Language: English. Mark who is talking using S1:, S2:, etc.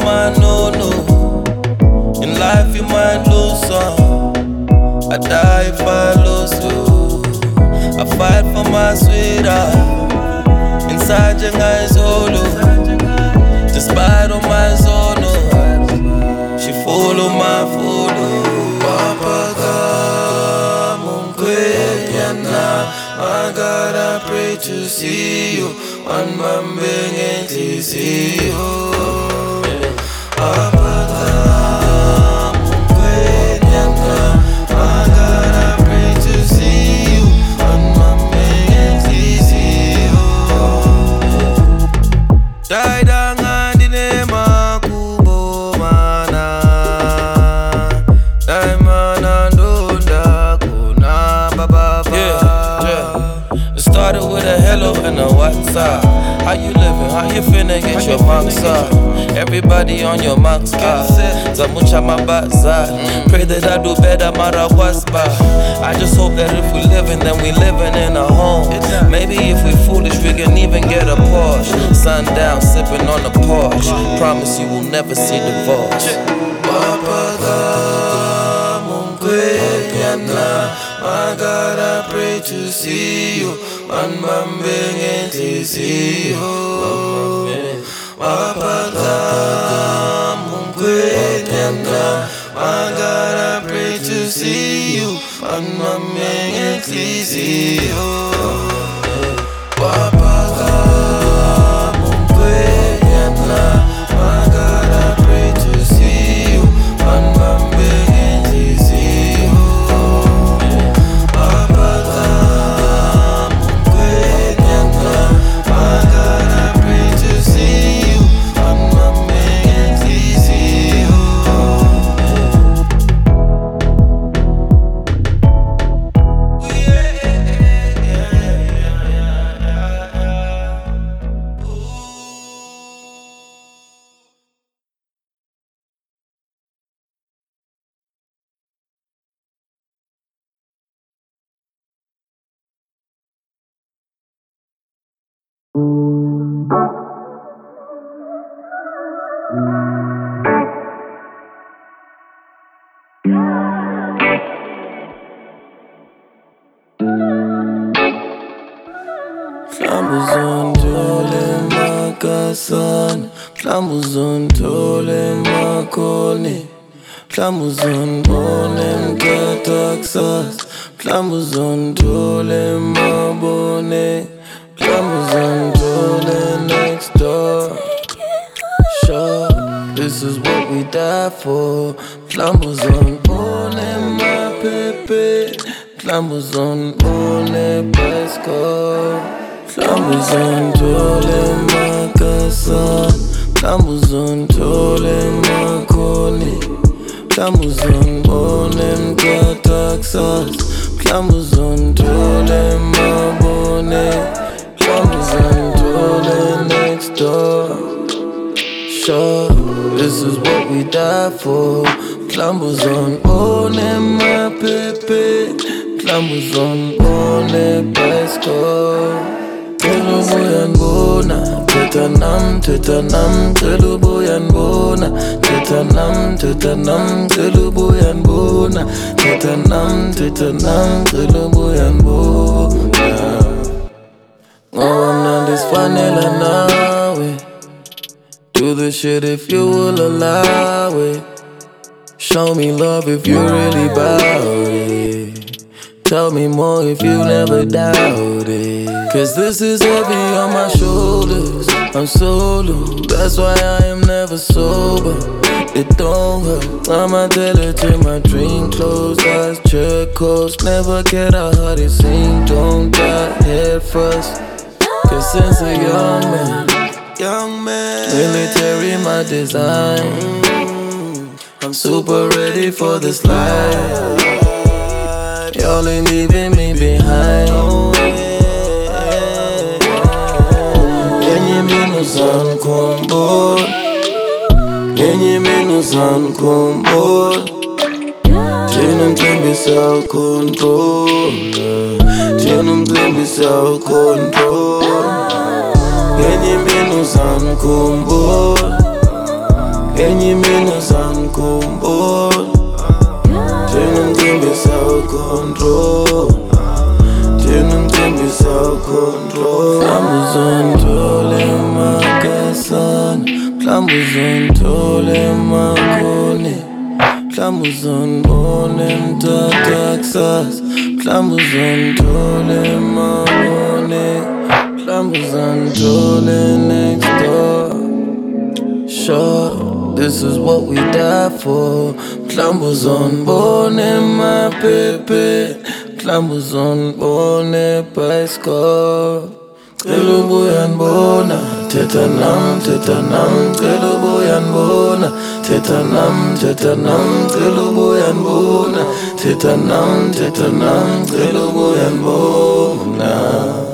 S1: might know, no. In life you might lose some. I die if I lose you. I fight for my sweetheart. Inside your eyes, holo. Despite all my zone, she follow my follow. Papa my God, I pray to see you. One man begging to see you. Papa my God, I pray to see you. One man begging to see you. Die down and in a makubo mana. Die man and onda kuna baba. Started with a hello and a what's up. How you living? How you finna get your marks up? Everybody on your marks, Zamucha mabaza. Pray that I do better, mara waspa. I just hope that if we living, then we living in a home. Maybe if we foolish, we can even get a Porsche. Sundown, sipping on a Porsche. Promise you will never see divorce. My God, I pray to see you. One man begging to see you. My God, I pray to see you. One man begging to see you. Flamuzon tole makoni, Flamuzon bonem kataksas, Flamuzon tole mabone, Flamuzon tole next door. Sure, this is what we die for. Flamuzon bonem ma pepe, Flamuzon bonem pesco, Flamuzon tole makasan. Flamuzon tole makoni, Flamuzon bonem kataksas, Flamuzon tole mabone, Flamuzon tole next door. Sure, this is what we die for. Flamuzon bonem ma pepe, Flamuzon bonem pesco. Telubuyan bona, tetanam, telubuyan bona, tetanam, telubuyan bona, tetanam, telubuyan bona. I'm not this vanilla now. Do the shit if you will allow it. Show me love if you really bout it. Tell me more if you never doubt it. Cause this is heavy on my shoulders. I'm solo, that's why I am never sober. It don't hurt, I'ma tell it till my dream closed. Eyes check coast, never get a heart it sing. Don't die head first. Cause since a young man, military my design. I'm super ready for this life. Y'all ain't leaving me behind. Yenye minusan kumbol, yenye minusan kumbol. Chinum timbi sa control, chinum timbi sa control. Yenye minusan kumbol, enye imini uzangikhumbula. Njengomcimbi sawucontrol, njengomcimbi sawucontrol. Mhlawumbe uzongithola emakasana, mhlawumbe uzongithola emakhoni, mhlawumbe uzongibona eMthatha kusasa, mhlawumbe uzongithola eMabone, mhlawumbe uzongithola next door. Sure, this is what we die for. Mhlawumbe uzongibona emaphephe, mhlawumbe uzongibona ebhayisikopu. Cela ubuya ngibona, thetha nami, thetha nami. Cela ubuya ngibona, thetha nami, thetha nami. Cela ubuya ngibona, thetha nami, thetha nami. Cela ubuya ngibona.